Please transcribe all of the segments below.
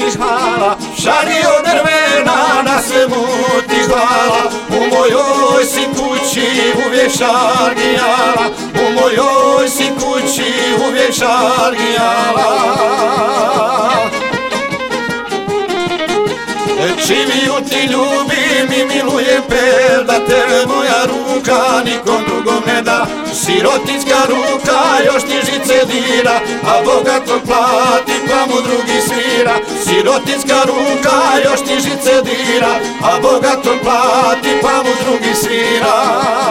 hala, šargi od drvena, na svemu ti hvala. U mojoj si kući uvijek šargijala, u mojoj si kući uvijek šargijala. Živiju ti ljubim i milujem per, da tebe moja ruka nikom drugom ne da. Sirotinska ruka još ti žice dira, a bogato plati pa mu drugi svira. Sirotinska ruka još ti žice dira, a bogato plati pa mu drugi svira.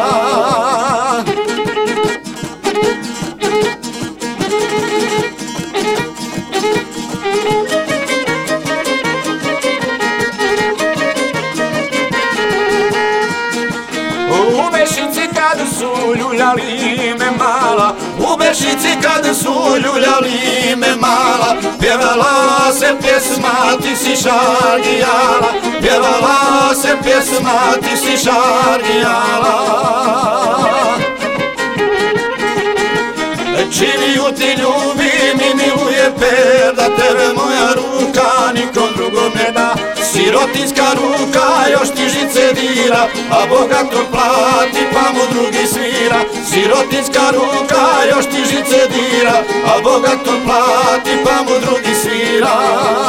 U Bešici kad su ljuljali me mala, u Bešici kad su ljuljali me mala, pjevala se pjesma ti si šargijala, pjevala se pjesma ti si šargijala. Živiju ti ljubim i miluje per, da tebe moja ruka nikom drugom ne da. Sirotinska ruka još ti žice dira, a bogato plati pa mu drugi svira. Sirotinska ruka još ti žice dira, a bogato plati pa mu drugi svira.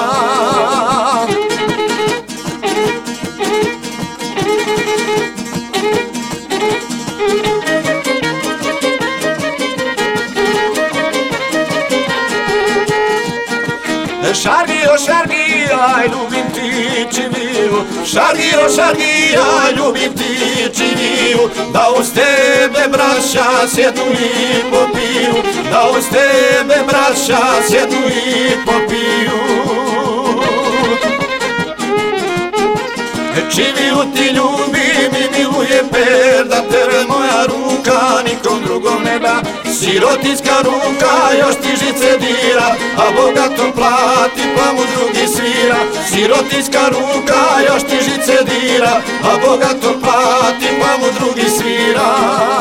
Šargijo, šargija, ljubim ti čiviju, šargijo, šargija, ljubim ti čiviju, da uz tebe braća sjednu i popiju, da uz tebe braća sjednu i popiju. Čiviju ti ljubim i milujem per, da tebe moja ruka nikom drugom ne da. Sirotinska ruka još ti žice dira, a bogato plati pa mu drugi svira. Sirotinska ruka još ti žice dira, a bogato plati pa mu drugi svira.